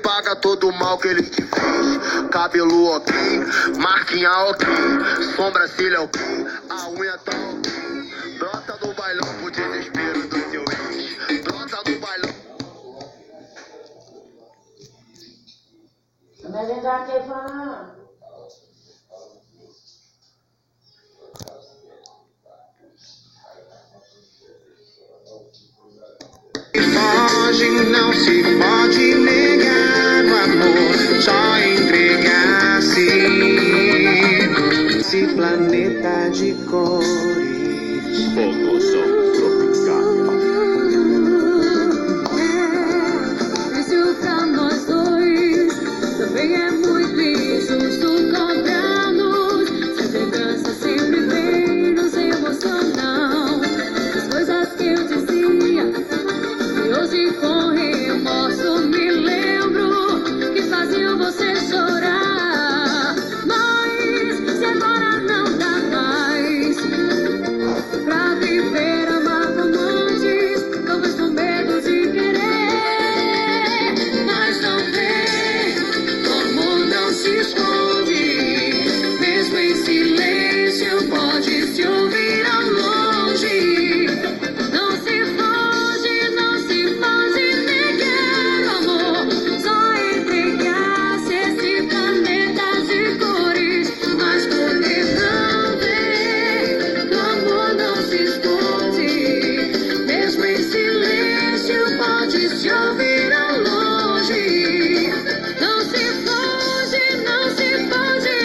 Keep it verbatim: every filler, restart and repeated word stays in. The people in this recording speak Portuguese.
paga todo o mal que ele te fez. Cabelo ok, marquinha ok, sobrancelha ok, a unha tá ok. Brota no bailão pro desespero do seu ex. Brota no bailão. Não é verdade que falar. Foge, não se pode negar o amor, só entregar-se. Esse planeta de cores, fogo, som.